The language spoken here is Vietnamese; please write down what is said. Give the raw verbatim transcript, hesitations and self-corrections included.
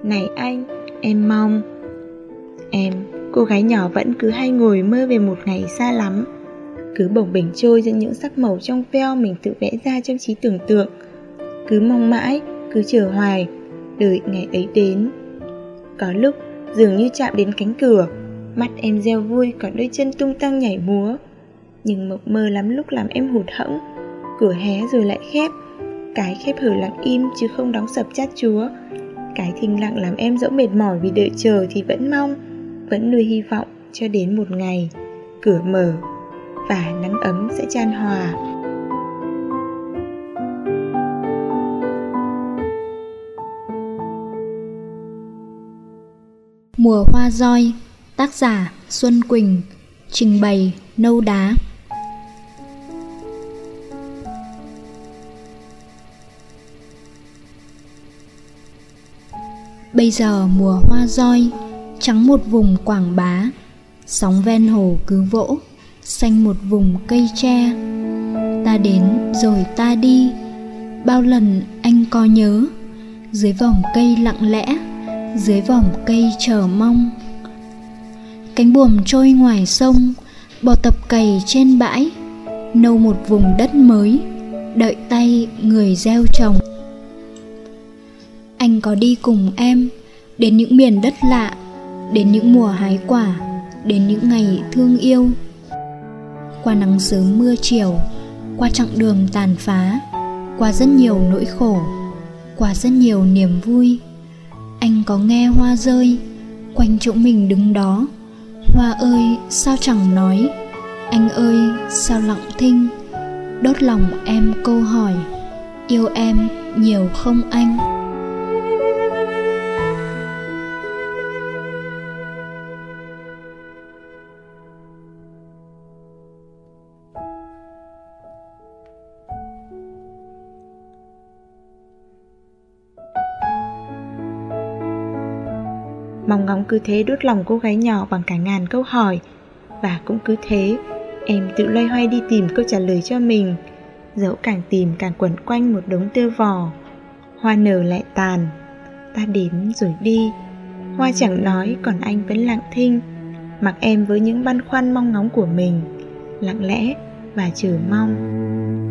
Này anh, em mong. Em, cô gái nhỏ vẫn cứ hay ngồi mơ về một ngày xa lắm, cứ bồng bềnh trôi giữa những sắc màu trong veo mình tự vẽ ra trong trí tưởng tượng. Cứ mong mãi, cứ chờ hoài, đợi ngày ấy đến. Có lúc dường như chạm đến cánh cửa, mắt em reo vui, còn đôi chân tung tăng nhảy múa. Nhưng mộng mơ lắm lúc làm em hụt hẫng. Cửa hé rồi lại khép, cái khép hở lặng im chứ không đóng sập chát chúa. Cái thinh lặng làm em dẫu mệt mỏi vì đợi chờ thì vẫn mong, vẫn nuôi hy vọng cho đến một ngày cửa mở và nắng ấm sẽ chan hòa. Mùa hoa roi, tác giả Xuân Quỳnh, trình bày Nâu Đá. Bây giờ mùa hoa roi, trắng một vùng Quảng Bá, sóng ven hồ cứ vỗ, xanh một vùng cây tre. Ta đến rồi ta đi, bao lần anh có nhớ, dưới vòng cây lặng lẽ, dưới vòng cây chờ mong. Cánh buồm trôi ngoài sông, bò tập cày trên bãi, nâu một vùng đất mới, đợi tay người gieo trồng. Anh có đi cùng em đến những miền đất lạ, đến những mùa hái quả, đến những ngày thương yêu. Qua nắng sớm mưa chiều, qua chặng đường tàn phá, qua rất nhiều nỗi khổ, qua rất nhiều niềm vui. Anh có nghe hoa rơi quanh chỗ mình đứng đó. Hoa ơi sao chẳng nói, anh ơi sao lặng thinh, đốt lòng em câu hỏi, yêu em nhiều không anh? Mong ngóng cứ thế đốt lòng cô gái nhỏ bằng cả ngàn câu hỏi. Và cũng cứ thế, em tự loay hoay đi tìm câu trả lời cho mình. Dẫu càng tìm càng quẩn quanh một đống tơ vò. Hoa nở lại tàn, ta đến rồi đi. Hoa chẳng nói, còn anh vẫn lặng thinh, mặc em với những băn khoăn mong ngóng của mình, lặng lẽ và chờ mong.